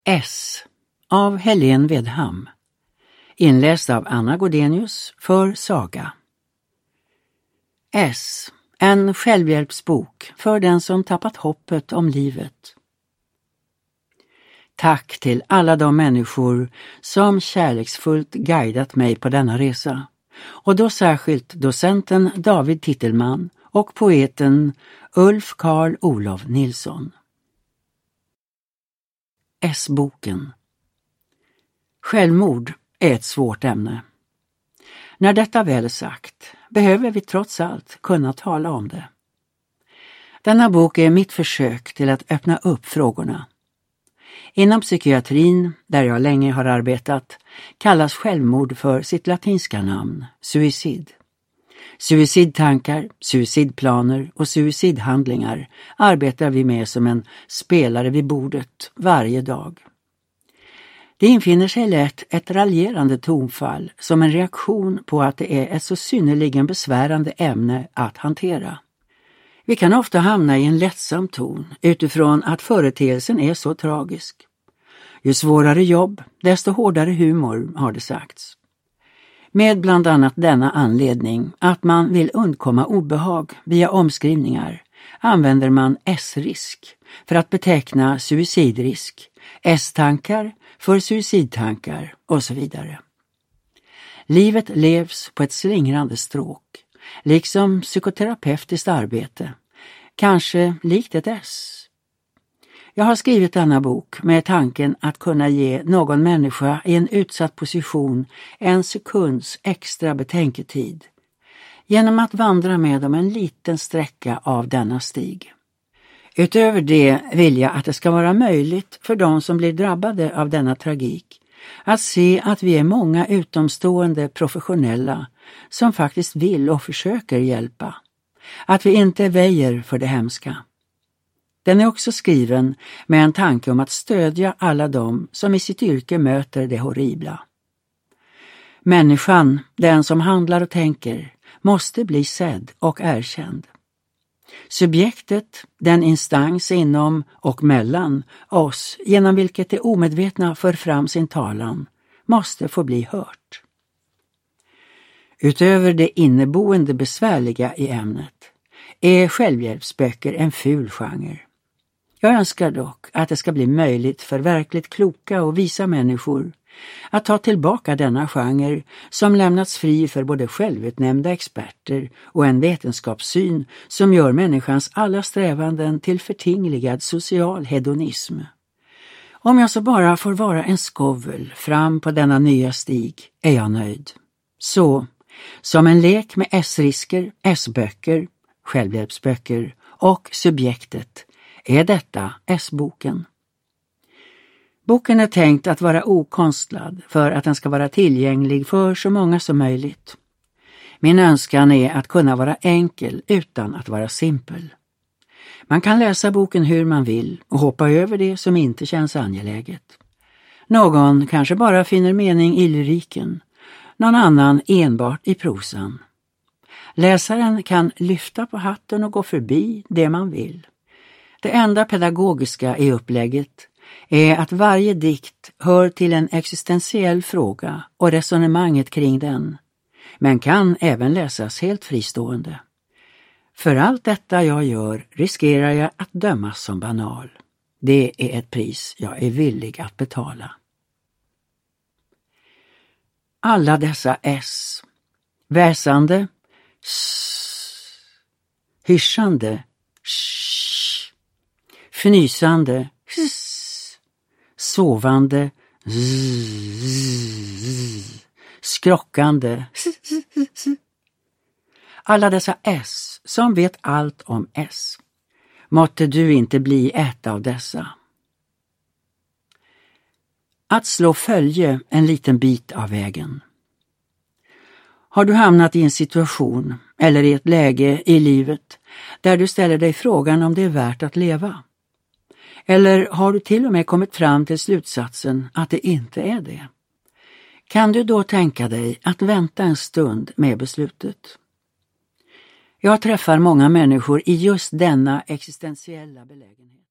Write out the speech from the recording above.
S av Helene Vedham. Inläst av Anna Godenius för Saga. S. En självhjälpsbok för den som tappat hoppet om livet. Tack till alla de människor som kärleksfullt guidat mig på denna resa. Och då särskilt docenten David Tittelman och poeten Ulf Karl Olof Nilsson. S-boken. Självmord är ett svårt ämne. När detta väl är sagt behöver vi trots allt kunna tala om det. Denna bok är mitt försök till att öppna upp frågorna. Inom psykiatrin, där jag länge har arbetat, kallas självmord för sitt latinska namn, suicid. Suicidtankar, suicidplaner och suicidhandlingar arbetar vi med som en spelare vid bordet varje dag. Det infinner sig lätt ett raljerande tonfall som en reaktion på att det är ett så synnerligen besvärande ämne att hantera. Vi kan ofta hamna i en lättsam ton utifrån att företeelsen är så tragisk. Ju svårare jobb, desto hårdare humor, har det sagts. Med bland annat denna anledning att man vill undkomma obehag via omskrivningar använder man S-risk för att beteckna suicidrisk, S-tankar för suicidtankar och så vidare. Livet levs på ett slingrande stråk, liksom psykoterapeutiskt arbete, kanske likt ett S. Jag har skrivit denna bok med tanken att kunna ge någon människa i en utsatt position en sekunds extra betänketid genom att vandra med dem en liten sträcka av denna stig. Utöver det vill jag att det ska vara möjligt för de som blir drabbade av denna tragik att se att vi är många utomstående professionella som faktiskt vill och försöker hjälpa. Att vi inte väjer för det hemska. Den är också skriven med en tanke om att stödja alla de som i sitt yrke möter det horribla. Människan, den som handlar och tänker, måste bli sedd och erkänd. Subjektet, den instans inom och mellan oss genom vilket det omedvetna för fram sin talan, måste få bli hört. Utöver det inneboende besvärliga i ämnet är självhjälpsböcker en ful genre. Jag önskar dock att det ska bli möjligt för verkligt kloka och visa människor att ta tillbaka denna genre som lämnats fri för både självutnämnda experter och en vetenskapssyn som gör människans alla strävanden till förtingligad social hedonism. Om jag så bara får vara en skovel fram på denna nya stig är jag nöjd. Så, som en lek med S-risker, S-böcker, självhjälpsböcker och subjektet är detta S-boken. Boken är tänkt att vara okonstlad för att den ska vara tillgänglig för så många som möjligt. Min önskan är att kunna vara enkel utan att vara simpel. Man kan läsa boken hur man vill och hoppa över det som inte känns angeläget. Någon kanske bara finner mening i lyriken, någon annan enbart i prosan. Läsaren kan lyfta på hatten och gå förbi det man vill. Det enda pedagogiska i upplägget är att varje dikt hör till en existentiell fråga och resonemanget kring den, men kan även läsas helt fristående. För allt detta jag gör riskerar jag att dömas som banal. Det är ett pris jag är villig att betala. Alla dessa S, väsande, s, hyschande, sh, fnysande, s, sovande, zzz, skrockande. Alla dessa S som vet allt om S. Måtte du inte bli ett av dessa. Att slå följe en liten bit av vägen. Har du hamnat i en situation eller i ett läge i livet där du ställer dig frågan om det är värt att leva? Eller har du till och med kommit fram till slutsatsen att det inte är det? Kan du då tänka dig att vänta en stund med beslutet? Jag träffar många människor i just denna existentiella belägenhet.